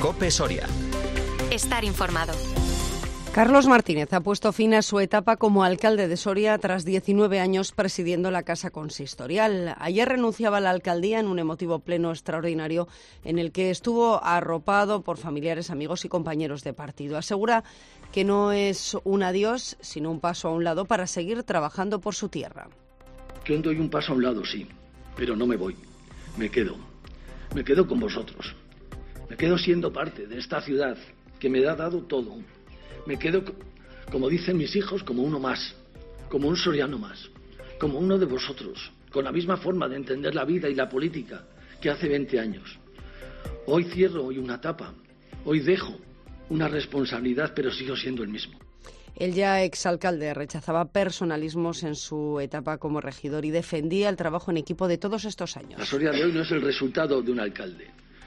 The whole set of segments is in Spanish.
COPE Soria. Estar informado. Carlos Martínez ha puesto fin a su etapa como alcalde de Soria tras 19 años presidiendo la Casa Consistorial. Ayer renunciaba a la alcaldía en un emotivo pleno extraordinario en el que estuvo arropado por familiares, amigos y compañeros de partido. Asegura que no es un adiós, sino un paso a un lado para seguir trabajando por su tierra. Yo doy un paso a un lado, sí, pero no me voy. Me quedo con vosotros. Me quedo siendo parte de esta ciudad que me ha dado todo. Me quedo, como dicen mis hijos, como uno más, como un soriano más, como uno de vosotros, con la misma forma de entender la vida y la política que hace 20 años. Hoy cierro una etapa, hoy dejo una responsabilidad, pero sigo siendo el mismo. El ya exalcalde rechazaba personalismos en su etapa como regidor y defendía el trabajo en equipo de todos estos años. La Soria de hoy no es el resultado de un alcalde.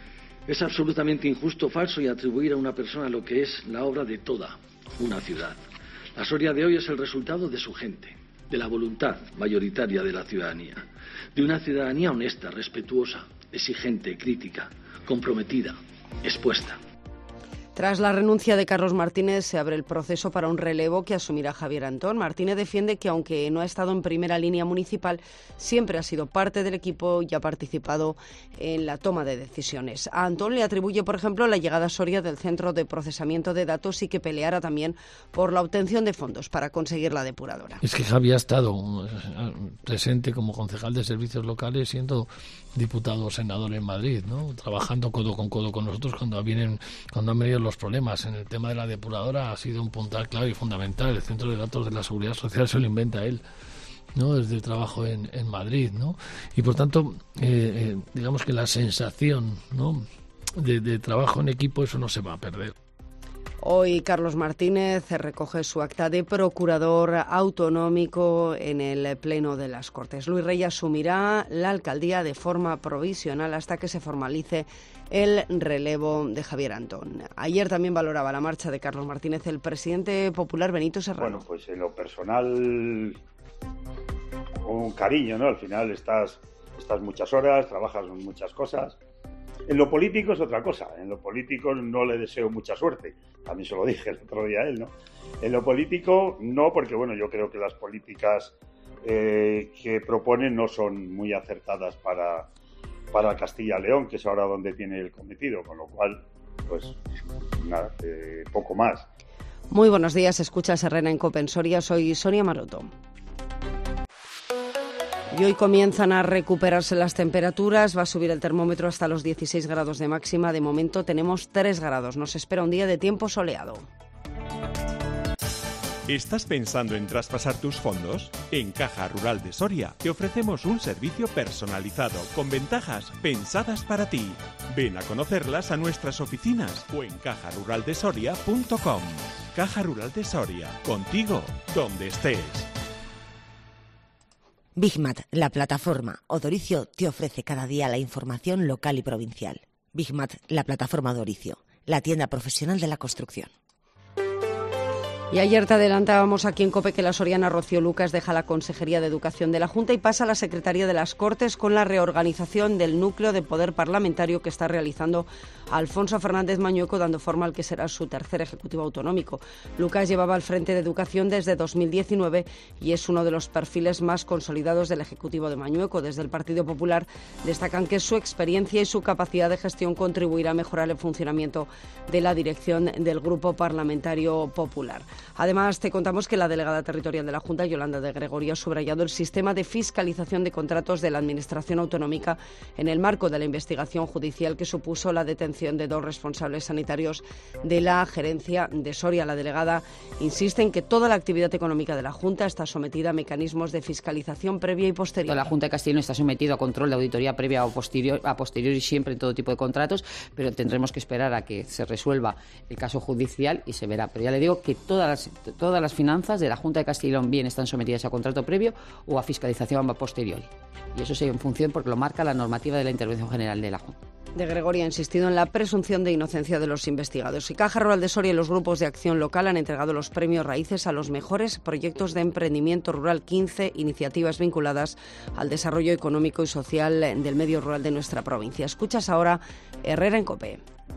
Es absolutamente injusto, falso y atribuir a una persona lo que es la obra de toda una ciudad. La Soria de hoy es el resultado de su gente, de la voluntad mayoritaria de la ciudadanía, de una ciudadanía honesta, respetuosa, exigente, crítica, comprometida, expuesta. Tras la renuncia de Carlos Martínez se abre el proceso para un relevo que asumirá Javier Antón. Martínez defiende que aunque no ha estado en primera línea municipal, siempre ha sido parte del equipo y ha participado en la toma de decisiones. A Antón le atribuye, por ejemplo, la llegada a Soria del Centro de Procesamiento de Datos y que peleara también por la obtención de fondos para conseguir la depuradora. Es que Javier ha estado presente como concejal de servicios locales, siendo diputado o senador en Madrid, ¿no? Trabajando codo con nosotros cuando han venido los problemas. En el tema de la depuradora ha sido un puntal clave y fundamental. El Centro de Datos de la Seguridad Social se lo inventa él, ¿no? Desde el trabajo en Madrid, ¿no? Y por tanto, digamos que la sensación, ¿no?, de trabajo en equipo, eso no se va a perder. Hoy Carlos Martínez recoge su acta de procurador autonómico en el Pleno de las Cortes. Luis Rey asumirá la alcaldía de forma provisional hasta que se formalice el relevo de Javier Antón. Ayer también valoraba la marcha de Carlos Martínez el presidente popular Benito Serrano. Bueno, pues en lo personal, un cariño, ¿no? Al final estás muchas horas, trabajas en muchas cosas. En lo político es otra cosa. En lo político no le deseo mucha suerte. También se lo dije el otro día a él, ¿no? En lo político no, porque bueno, yo creo que las políticas que proponen no son muy acertadas para Castilla y León, que es ahora donde tiene el cometido, con lo cual, pues nada, poco más. Muy buenos días, escuchas Herrera en COPE en Soria, soy Sonia Maroto. Y hoy comienzan a recuperarse las temperaturas, va a subir el termómetro hasta los 16 grados de máxima. De momento tenemos 3 grados, nos espera un día de tiempo soleado. ¿Estás pensando en traspasar tus fondos? En Caja Rural de Soria te ofrecemos un servicio personalizado con ventajas pensadas para ti. Ven a conocerlas a nuestras oficinas o en cajaruraldesoria.com. Caja Rural de Soria, contigo donde estés. Bigmat, la plataforma Odoricio, te ofrece cada día la información local y provincial. Bigmat, la plataforma Odoricio, la tienda profesional de la construcción. Y ayer te adelantábamos aquí en COPE que la soriana Rocío Lucas deja la Consejería de Educación de la Junta y pasa a la Secretaría de las Cortes con la reorganización del núcleo de poder parlamentario que está realizando Alfonso Fernández Mañueco, dando forma al que será su tercer Ejecutivo autonómico. Lucas llevaba al frente de Educación desde 2019 y es uno de los perfiles más consolidados del Ejecutivo de Mañueco. Desde el Partido Popular destacan que su experiencia y su capacidad de gestión contribuirá a mejorar el funcionamiento de la dirección del Grupo Parlamentario Popular. Además, te contamos que la delegada territorial de la Junta, Yolanda de Gregorio, ha subrayado el sistema de fiscalización de contratos de la Administración autonómica en el marco de la investigación judicial que supuso la detención de 2 responsables sanitarios de la gerencia de Soria. La delegada insiste en que toda la actividad económica de la Junta está sometida a mecanismos de fiscalización previa y posterior. La Junta de Castilla y León está sometido a control de auditoría previa o posterior y siempre en todo tipo de contratos, pero tendremos que esperar a que se resuelva el caso judicial y se verá. Pero ya le digo que todas las finanzas de la Junta de Castilla y León bien están sometidas a contrato previo o a fiscalización a posteriori. Y eso sigue en función porque lo marca la normativa de la Intervención General de la Junta. De Gregorio ha insistido en la presunción de inocencia de los investigados. Y Caja Rural de Soria y los grupos de acción local han entregado los premios Raíces a los mejores proyectos de emprendimiento rural. 15 iniciativas vinculadas al desarrollo económico y social del medio rural de nuestra provincia. Escuchas ahora Herrera en COPE.